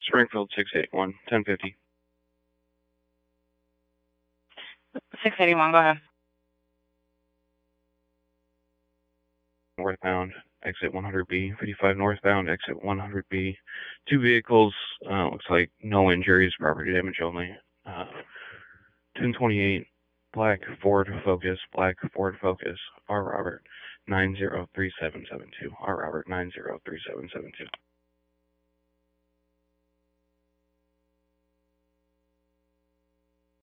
Springfield 681, 1050. 681, go ahead. Northbound, exit 100B, 55 northbound, exit 100B. 2 vehicles, looks like no injuries, property damage only. 1028, black Ford Focus, R. Robert 903772, R. Robert 903772.